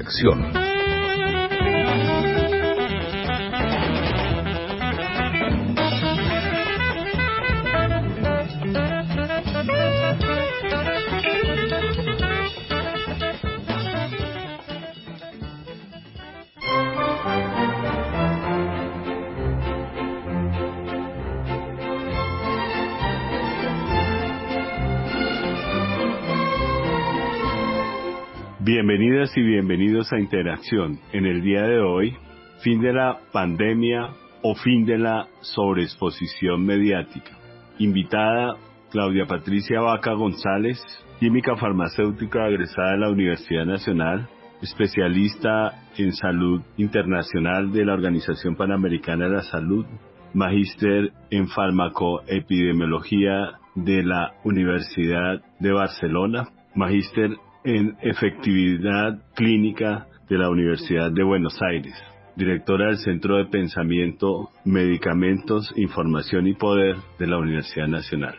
Interacción. Bienvenidas y bienvenidos a Interacción. En el día de hoy, fin de la pandemia o fin de la sobreexposición mediática. Invitada Claudia Patricia Vaca González, química farmacéutica egresada de la Universidad Nacional, especialista en salud internacional de la Organización Panamericana de la Salud, magíster en farmacoepidemiología de la Universidad de Barcelona, magíster en efectividad clínica de la Universidad de Buenos Aires, directora del Centro de Pensamiento, Medicamentos, Información y Poder de la Universidad Nacional.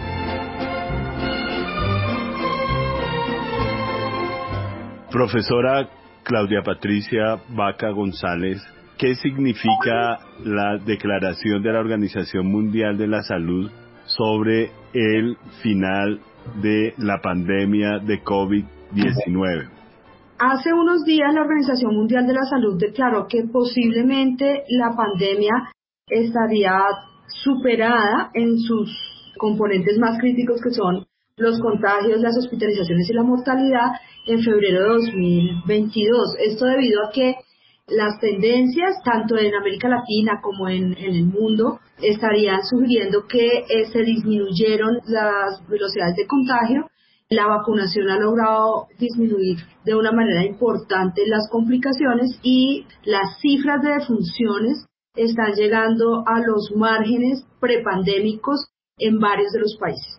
Profesora Claudia Patricia Vaca González, ¿qué significa la declaración de la Organización Mundial de la Salud sobre el final de la pandemia de COVID-19? Hace unos días la Organización Mundial de la Salud declaró que posiblemente la pandemia estaría superada en sus componentes más críticos, que son los contagios, las hospitalizaciones y la mortalidad, en febrero de 2022. Esto debido a que las tendencias, tanto en América Latina como en el mundo, estarían sugiriendo que se disminuyeron las velocidades de contagio. La vacunación ha logrado disminuir de una manera importante las complicaciones y las cifras de defunciones están llegando a los márgenes prepandémicos en varios de los países.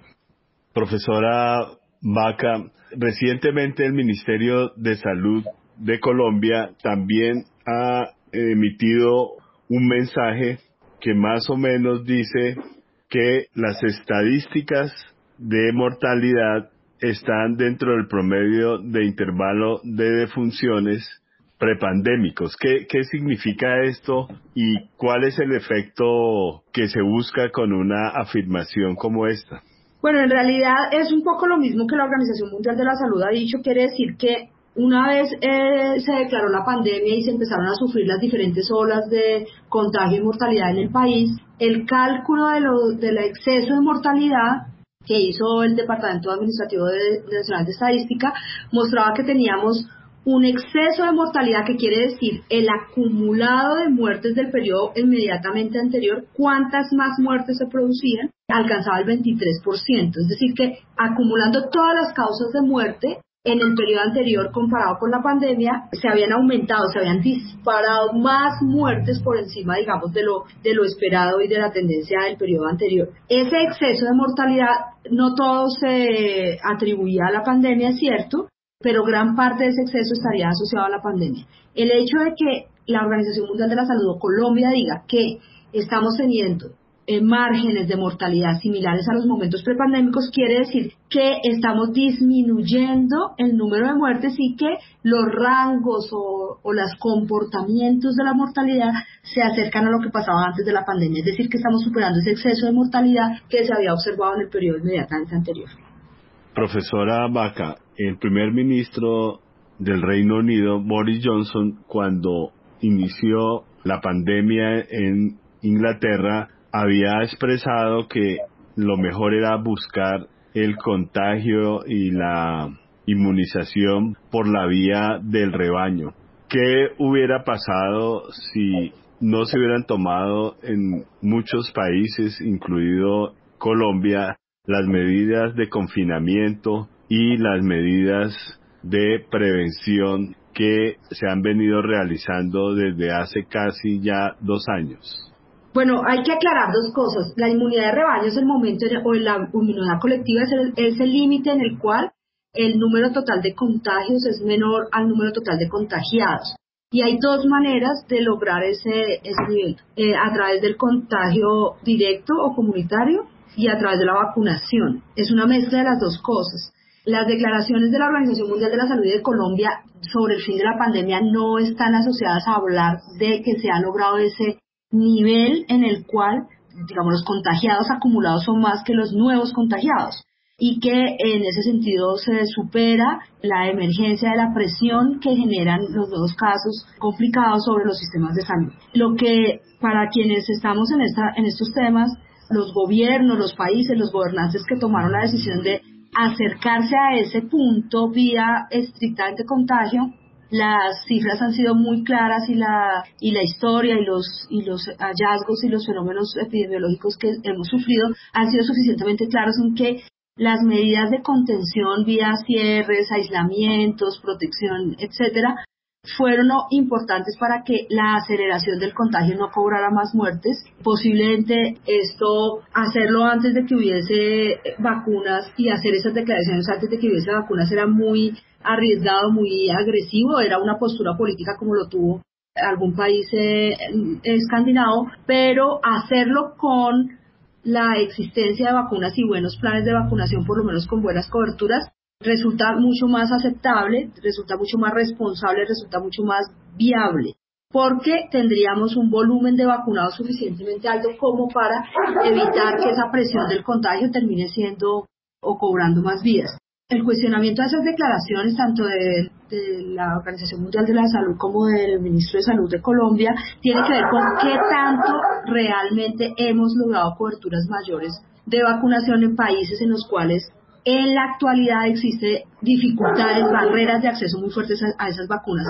Profesora Vaca, recientemente el Ministerio de Salud de Colombia también ha emitido un mensaje que más o menos dice que las estadísticas de mortalidad están dentro del promedio de intervalo de defunciones prepandémicos. ¿Qué significa esto y cuál es el efecto que se busca con una afirmación como esta? Bueno, en realidad es un poco lo mismo que la Organización Mundial de la Salud ha dicho. Quiere decir que una vez se declaró la pandemia y se empezaron a sufrir las diferentes olas de contagio y mortalidad en el país, el cálculo del exceso de mortalidad que hizo el Departamento Administrativo Nacional de Estadística mostraba que teníamos un exceso de mortalidad, que quiere decir el acumulado de muertes del periodo inmediatamente anterior, cuántas más muertes se producían, alcanzaba el 23%. Es decir, que acumulando todas las causas de muerte en el periodo anterior comparado con la pandemia, se habían aumentado, se habían disparado más muertes por encima, digamos, de lo esperado y de la tendencia del periodo anterior. Ese exceso de mortalidad no todo se atribuía a la pandemia, es cierto, pero gran parte de ese exceso estaría asociado a la pandemia. El hecho de que la Organización Mundial de la Salud o Colombia diga que estamos teniendo márgenes de mortalidad similares a los momentos prepandémicos quiere decir que estamos disminuyendo el número de muertes y que los rangos o los comportamientos de la mortalidad se acercan a lo que pasaba antes de la pandemia. Es decir, que estamos superando ese exceso de mortalidad que se había observado en el periodo inmediatamente anterior. Profesora Vaca, el primer ministro del Reino Unido, Boris Johnson, cuando inició la pandemia en Inglaterra, había expresado que lo mejor era buscar el contagio y la inmunización por la vía del rebaño. ¿Qué hubiera pasado si no se hubieran tomado en muchos países, incluido Colombia, las medidas de confinamiento y las medidas de prevención que se han venido realizando desde hace casi ya 2 años? Bueno, hay que aclarar dos cosas. La inmunidad de rebaño es el momento, o la inmunidad colectiva es el límite en el cual el número total de contagios es menor al número total de contagiados. Y hay dos maneras de lograr ese nivel, a través del contagio directo o comunitario y a través de la vacunación. Es una mezcla de las dos cosas. Las declaraciones de la Organización Mundial de la Salud y de Colombia sobre el fin de la pandemia no están asociadas a hablar de que se ha logrado ese nivel en el cual, digamos, los contagiados acumulados son más que los nuevos contagiados, y que en ese sentido se supera la emergencia de la presión que generan los nuevos casos complicados sobre los sistemas de salud. Lo que para quienes estamos en estos temas, los gobiernos, los países, los gobernantes que tomaron la decisión de acercarse a ese punto vía estrictamente contagio, las cifras han sido muy claras y la historia y los hallazgos y los fenómenos epidemiológicos que hemos sufrido han sido suficientemente claros en que las medidas de contención vía cierres, aislamientos, protección, etcétera, fueron importantes para que la aceleración del contagio no cobrara más muertes. Posiblemente esto, hacerlo antes de que hubiese vacunas y hacer esas declaraciones antes de que hubiese vacunas era muy arriesgado, muy agresivo, era una postura política como lo tuvo algún país escandinavo, pero hacerlo con la existencia de vacunas y buenos planes de vacunación, por lo menos con buenas coberturas, resulta mucho más aceptable, resulta mucho más responsable, resulta mucho más viable, porque tendríamos un volumen de vacunados suficientemente alto como para evitar que esa presión del contagio termine siendo o cobrando más vidas. El cuestionamiento de esas declaraciones, tanto de la Organización Mundial de la Salud como del Ministro de Salud de Colombia, tiene que ver con qué tanto realmente hemos logrado coberturas mayores de vacunación en países en los cuales en la actualidad existe dificultades, barreras de acceso muy fuertes a esas vacunas.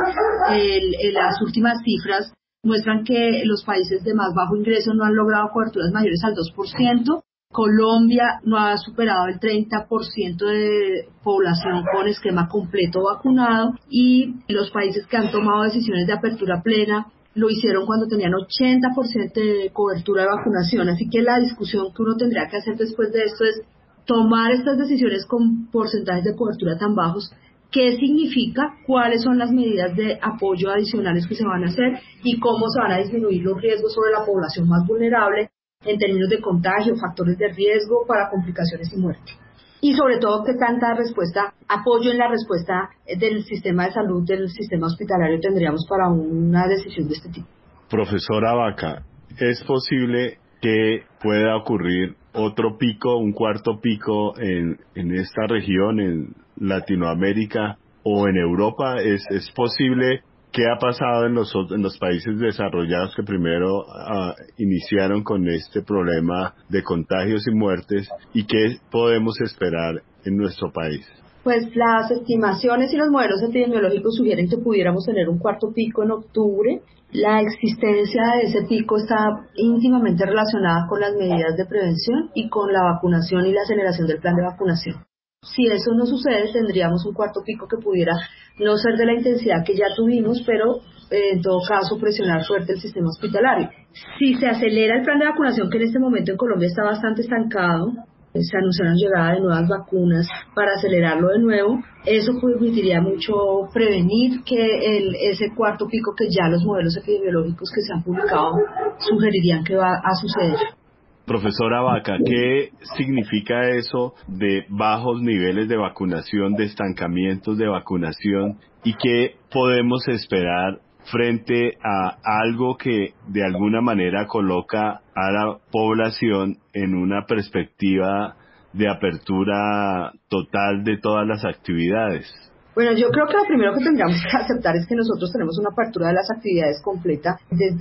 Las últimas cifras muestran que los países de más bajo ingreso no han logrado coberturas mayores al 2%. Colombia no ha superado el 30% de población con esquema completo vacunado, y los países que han tomado decisiones de apertura plena lo hicieron cuando tenían 80% de cobertura de vacunación. Así que la discusión que uno tendría que hacer después de esto es tomar estas decisiones con porcentajes de cobertura tan bajos. ¿Qué significa? ¿Cuáles son las medidas de apoyo adicionales que se van a hacer? ¿Y cómo se van a disminuir los riesgos sobre la población más vulnerable en términos de contagio, factores de riesgo para complicaciones y muerte? Y sobre todo, ¿qué tanta apoyo en la respuesta del sistema de salud, del sistema hospitalario tendríamos para una decisión de este tipo? Profesora Vaca, ¿es posible que pueda ocurrir otro pico, un cuarto pico en esta región, en Latinoamérica o en Europa? ¿Es posible? ¿Qué ha pasado en los países desarrollados que primero iniciaron con este problema de contagios y muertes? ¿Y qué podemos esperar en nuestro país? Pues las estimaciones y los modelos epidemiológicos sugieren que pudiéramos tener un cuarto pico en octubre. La existencia de ese pico está íntimamente relacionada con las medidas de prevención y con la vacunación y la aceleración del plan de vacunación. Si eso no sucede, tendríamos un cuarto pico que pudiera no ser de la intensidad que ya tuvimos, pero en todo caso presionar fuerte el sistema hospitalario. Si se acelera el plan de vacunación, que en este momento en Colombia está bastante estancado, se anunciaron llegada de nuevas vacunas para acelerarlo de nuevo, eso permitiría mucho prevenir que ese cuarto pico que ya los modelos epidemiológicos que se han publicado sugerirían que va a suceder. Profesora Vaca, ¿qué significa eso de bajos niveles de vacunación, de estancamientos de vacunación, y qué podemos esperar frente a algo que de alguna manera coloca a la población en una perspectiva de apertura total de todas las actividades? Bueno, yo creo que lo primero que tendríamos que aceptar es que nosotros tenemos una apertura de las actividades completa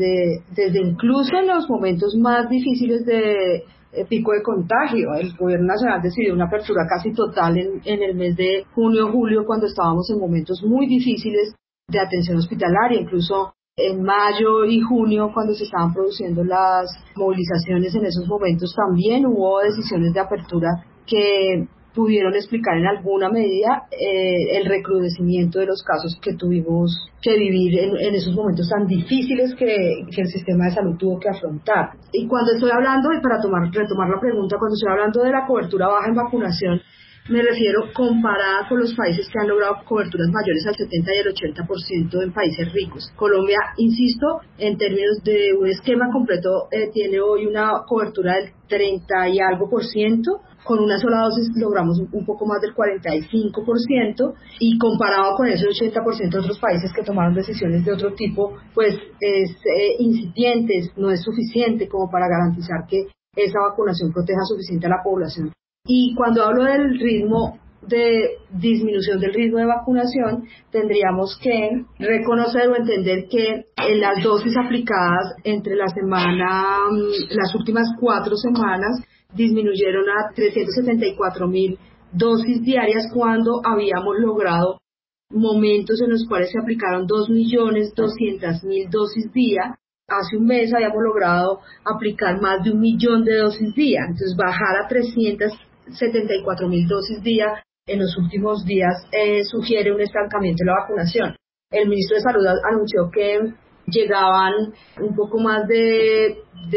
desde incluso en los momentos más difíciles de pico de contagio. El gobierno nacional decidió una apertura casi total en el mes de junio-julio, cuando estábamos en momentos muy difíciles de atención hospitalaria. Incluso en mayo y junio, cuando se estaban produciendo las movilizaciones, en esos momentos también hubo decisiones de apertura que pudieron explicar en alguna medida el recrudecimiento de los casos que tuvimos que vivir en esos momentos tan difíciles que el sistema de salud tuvo que afrontar. Y cuando estoy hablando, y para retomar la pregunta, cuando estoy hablando de la cobertura baja en vacunación, Me refiero comparada con los países que han logrado coberturas mayores al 70 y el 80% en países ricos. Colombia, insisto, en términos de un esquema completo, tiene hoy una cobertura del 30 y algo por ciento. Con una sola dosis logramos un poco más del 45%, y comparado con ese 80% de otros países que tomaron decisiones de otro tipo, pues es incipiente, no es suficiente como para garantizar que esa vacunación proteja suficiente a la población. Y cuando hablo del ritmo de disminución del ritmo de vacunación, tendríamos que reconocer o entender que en las dosis aplicadas entre las últimas 4 semanas disminuyeron a 374.000 dosis diarias, cuando habíamos logrado momentos en los cuales se aplicaron 2.200.000 dosis día. Hace un mes habíamos logrado aplicar más de 1.000.000 de dosis día. Entonces, bajar a 374.000 dosis día en los últimos días sugiere un estancamiento de la vacunación. El ministro de Salud anunció que llegaban un poco más de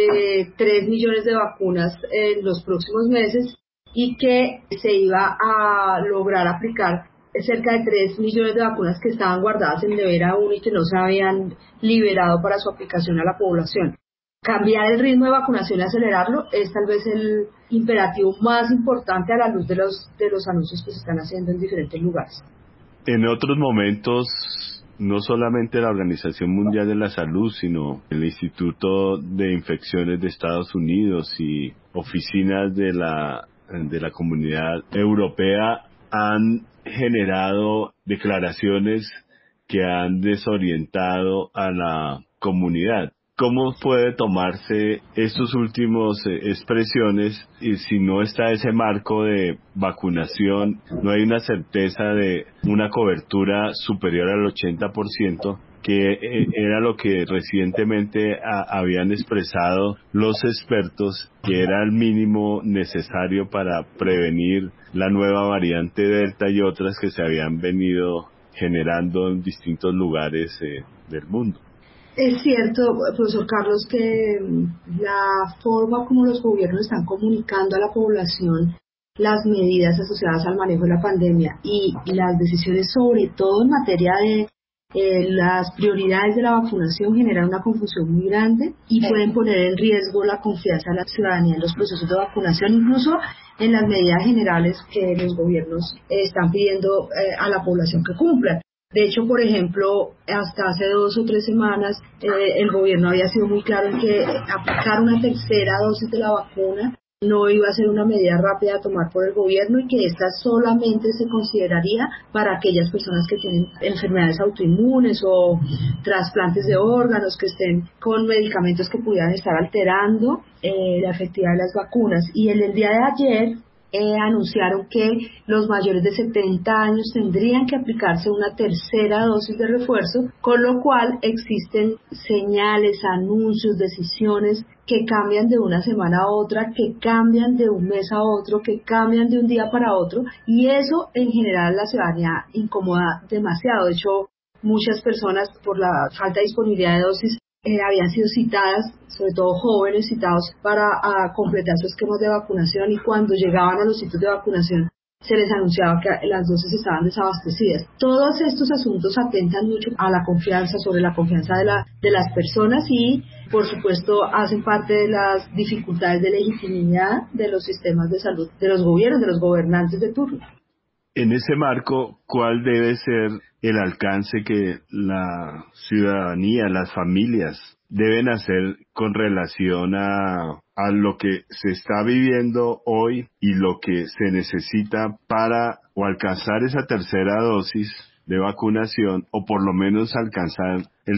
3 millones de vacunas en los próximos meses, y que se iba a lograr aplicar cerca de 3 millones de vacunas que estaban guardadas en nevera 1 y que no se habían liberado para su aplicación a la población. Cambiar el ritmo de vacunación y acelerarlo es tal vez el imperativo más importante a la luz de los anuncios que se están haciendo en diferentes lugares. En otros momentos, no solamente la Organización Mundial de la Salud, sino el Instituto de Infecciones de Estados Unidos y oficinas de la Comunidad Europea han generado declaraciones que han desorientado a la comunidad. ¿Cómo puede tomarse estos últimos expresiones y si no está ese marco de vacunación, no hay una certeza de una cobertura superior al 80%, que era lo que recientemente habían expresado los expertos, que era el mínimo necesario para prevenir la nueva variante Delta y otras que se habían venido generando en distintos lugares del mundo? Es cierto, profesor Carlos, que la forma como los gobiernos están comunicando a la población las medidas asociadas al manejo de la pandemia y las decisiones, sobre todo en materia de las prioridades de la vacunación, generan una confusión muy grande y pueden poner en riesgo la confianza de la ciudadanía en los procesos de vacunación, incluso en las medidas generales que los gobiernos están pidiendo a la población que cumplan. De hecho, por ejemplo, hasta hace 2 o 3 semanas el gobierno había sido muy claro en que aplicar una tercera dosis de la vacuna no iba a ser una medida rápida a tomar por el gobierno, y que esta solamente se consideraría para aquellas personas que tienen enfermedades autoinmunes o trasplantes de órganos, que estén con medicamentos que pudieran estar alterando la efectividad de las vacunas. Y en el día de ayer anunciaron que los mayores de 70 años tendrían que aplicarse una tercera dosis de refuerzo, con lo cual existen señales, anuncios, decisiones que cambian de una semana a otra, que cambian de un mes a otro, que cambian de un día para otro, y eso en general la ciudadanía incomoda demasiado. De hecho, muchas personas, por la falta de disponibilidad de dosis, habían sido citadas, sobre todo jóvenes citados para completar sus esquemas de vacunación, y cuando llegaban a los sitios de vacunación se les anunciaba que las dosis estaban desabastecidas. Todos estos asuntos atentan mucho a la confianza, sobre la confianza de las personas, y por supuesto hacen parte de las dificultades de legitimidad de los sistemas de salud, de los gobiernos, de los gobernantes de turno. En ese marco, ¿cuál debe ser el alcance que la ciudadanía, las familias deben hacer con relación a lo que se está viviendo hoy y lo que se necesita para o alcanzar esa tercera dosis de vacunación, o por lo menos alcanzar el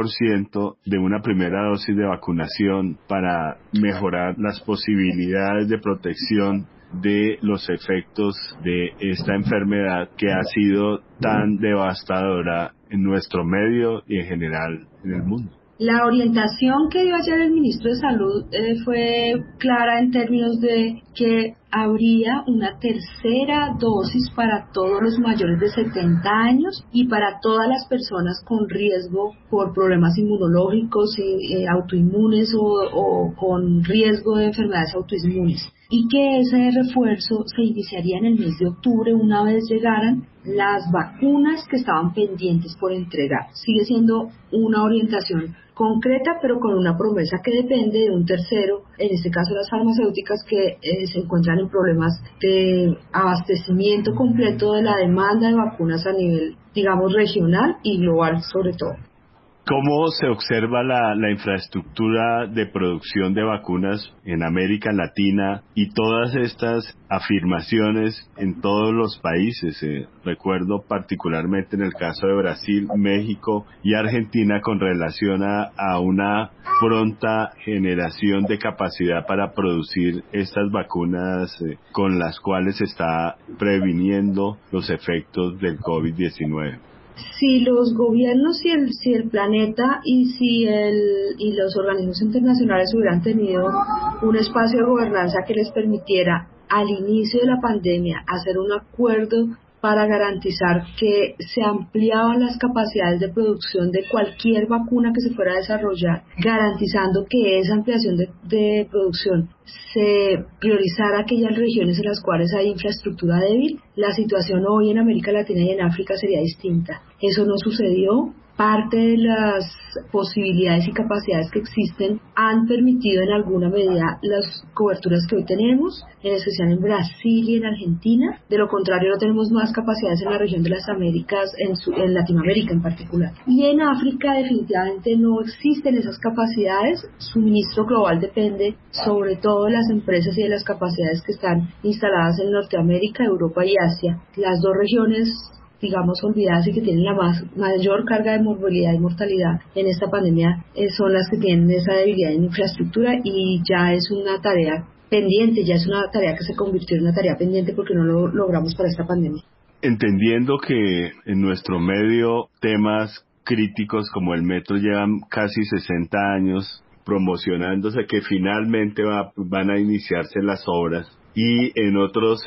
100% de una primera dosis de vacunación para mejorar las posibilidades de protección de los efectos de esta enfermedad que ha sido tan devastadora en nuestro medio y en general en el mundo? La orientación que dio ayer el ministro de Salud fue clara en términos de que habría una tercera dosis para todos los mayores de 70 años y para todas las personas con riesgo por problemas inmunológicos, autoinmunes o con riesgo de enfermedades autoinmunes. Y que ese refuerzo se iniciaría en el mes de octubre una vez llegaran las vacunas que estaban pendientes por entregar. Sigue siendo una orientación concreta, pero con una promesa que depende de un tercero, en este caso las farmacéuticas, que se encuentran en problemas de abastecimiento completo de la demanda de vacunas a nivel, digamos, regional y global sobre todo. ¿Cómo se observa la infraestructura de producción de vacunas en América Latina y todas estas afirmaciones en todos los países? Recuerdo particularmente en el caso de Brasil, México y Argentina con relación a una pronta generación de capacidad para producir estas vacunas con las cuales se está previniendo los efectos del COVID-19. Si los gobiernos, si el planeta y los organismos internacionales hubieran tenido un espacio de gobernanza que les permitiera al inicio de la pandemia hacer un acuerdo para garantizar que se ampliaban las capacidades de producción de cualquier vacuna que se fuera a desarrollar, garantizando que esa ampliación de producción se priorizara aquellas regiones en las cuales hay infraestructura débil, la situación hoy en América Latina y en África sería distinta. Eso no sucedió. Parte de las posibilidades y capacidades que existen han permitido en alguna medida las coberturas que hoy tenemos, en especial en Brasil y en Argentina. De lo contrario, no tenemos más capacidades en la región de las Américas, en Latinoamérica en particular. Y en África definitivamente no existen esas capacidades. Suministro global depende sobre todo de las empresas y de las capacidades que están instaladas en Norteamérica, Europa y Asia. Las dos regiones, digamos, olvidadas y que tienen la mayor carga de morbilidad y mortalidad en esta pandemia son las que tienen esa debilidad en infraestructura, y ya es una tarea pendiente, ya es una tarea que se convirtió en una tarea pendiente porque no lo logramos para esta pandemia. Entendiendo que en nuestro medio temas críticos como el metro llevan casi 60 años promocionándose, que finalmente van a iniciarse las obras, y en otros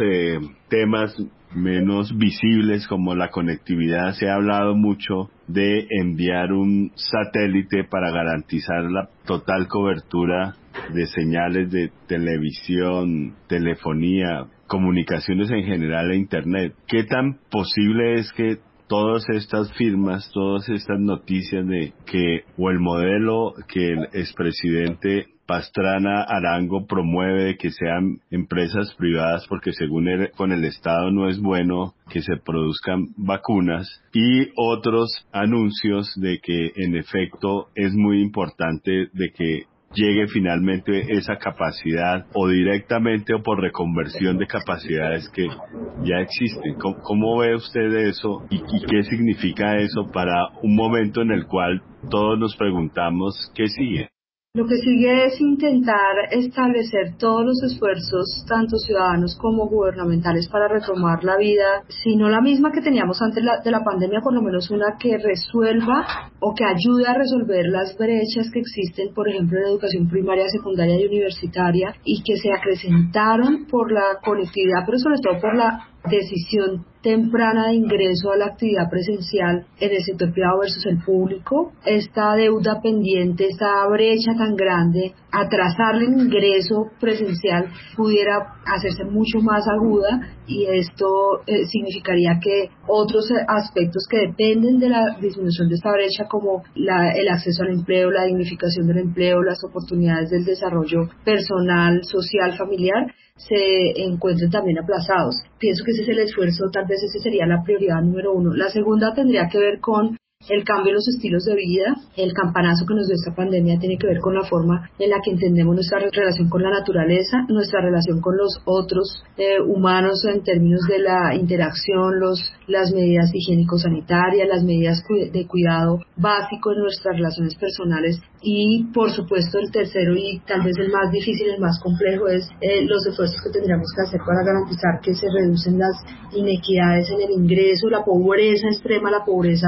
temas menos visibles como la conectividad se ha hablado mucho de enviar un satélite para garantizar la total cobertura de señales de televisión, telefonía, comunicaciones en general e internet. ¿Qué tan posible es que todas estas firmas, todas estas noticias de que, o el modelo que el expresidente Pastrana Arango promueve de que sean empresas privadas, porque según él, con el Estado no es bueno que se produzcan vacunas, y otros anuncios de que en efecto es muy importante de que llegue finalmente esa capacidad, o directamente o por reconversión de capacidades que ya existen? ¿Cómo ve usted eso y qué significa eso para un momento en el cual todos nos preguntamos qué sigue? Lo que sigue es intentar establecer todos los esfuerzos, tanto ciudadanos como gubernamentales, para retomar la vida, si no la misma que teníamos antes de la pandemia, por lo menos una que resuelva o que ayude a resolver las brechas que existen, por ejemplo, en educación primaria, secundaria y universitaria, y que se acrecentaron por la conectividad, pero sobre todo por la decisión temprana de ingreso a la actividad presencial en el sector privado versus el público. Esta deuda pendiente, esta brecha tan grande, atrasarle el ingreso presencial pudiera hacerse mucho más aguda, y esto significaría que otros aspectos que dependen de la disminución de esta brecha, como el acceso al empleo, la dignificación del empleo, las oportunidades del desarrollo personal, social, familiar, se encuentren también aplazados. Pienso que ese es el esfuerzo, tal vez esa sería la prioridad número uno. La segunda tendría que ver con el cambio en los estilos de vida. El campanazo que nos dio esta pandemia tiene que ver con la forma en la que entendemos nuestra relación con la naturaleza, nuestra relación con los otros humanos en términos de la interacción, las medidas higiénico-sanitarias, las medidas de cuidado básico en nuestras relaciones personales, y por supuesto el tercero, y tal vez el más difícil, el más complejo, es los esfuerzos que tendríamos que hacer para garantizar que se reducen las inequidades en el ingreso, la pobreza extrema, la pobreza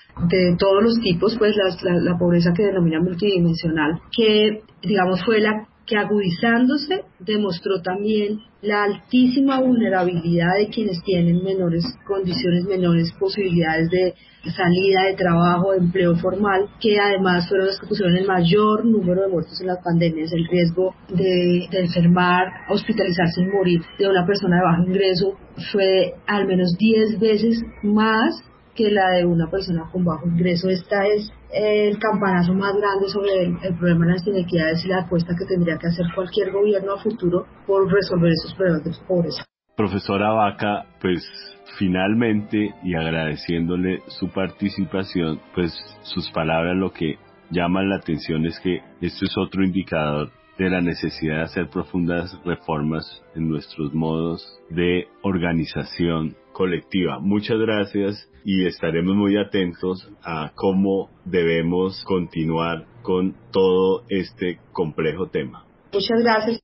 de todos los tipos, pues la pobreza que denomina multidimensional, que digamos fue la que agudizándose demostró también la altísima vulnerabilidad de quienes tienen menores condiciones, menores posibilidades de salida de trabajo, de empleo formal, que además fueron los que pusieron el mayor número de muertos en las pandemias. El riesgo de enfermar, hospitalizarse y morir de una persona de bajo ingreso fue al menos 10 veces más que la de una persona con bajo ingreso. Esta es el campanazo más grande sobre el problema de las inequidades y la apuesta que tendría que hacer cualquier gobierno a futuro por resolver esos problemas de pobreza. Profesora Vaca, pues finalmente, y agradeciéndole su participación, pues sus palabras lo que llaman la atención es que esto es otro indicador de la necesidad de hacer profundas reformas en nuestros modos de organización colectiva. Muchas gracias y estaremos muy atentos a cómo debemos continuar con todo este complejo tema. Muchas gracias.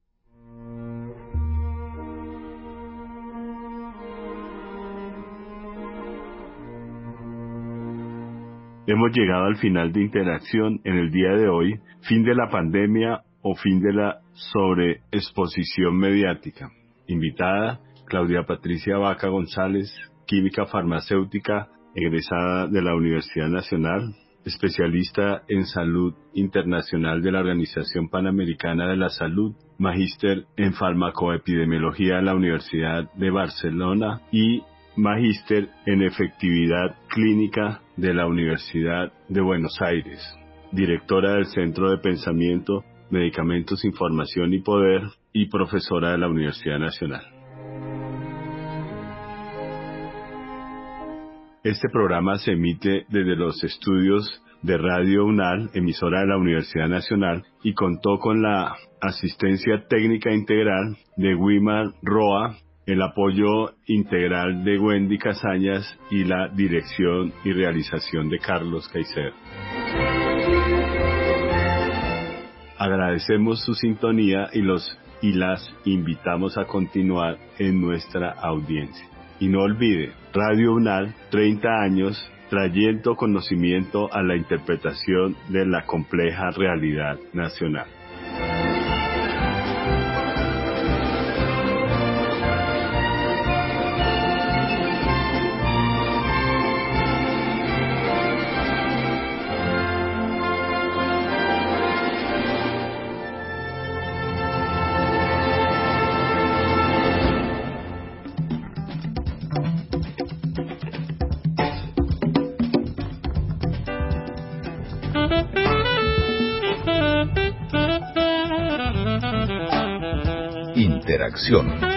Hemos llegado al final de Interacción en el día de hoy, fin de la pandemia o fin de la sobreexposición mediática. Invitada, Claudia Patricia Vaca González, química farmacéutica, egresada de la Universidad Nacional, especialista en salud internacional de la Organización Panamericana de la Salud, magíster en farmacoepidemiología de la Universidad de Barcelona y magíster en efectividad clínica de la Universidad de Buenos Aires, directora del Centro de Pensamiento, Medicamentos, Información y Poder y profesora de la Universidad Nacional. Este programa se emite desde los estudios de Radio UNAL, emisora de la Universidad Nacional, y contó con la asistencia técnica integral de Wimar Roa, el apoyo integral de Wendy Casañas y la dirección y realización de Carlos Caicedo. Agradecemos su sintonía y las invitamos a continuar en nuestra audiencia. Y no olvide, Radio UNAL, 30 años, trayendo conocimiento a la interpretación de la compleja realidad nacional. Interacción.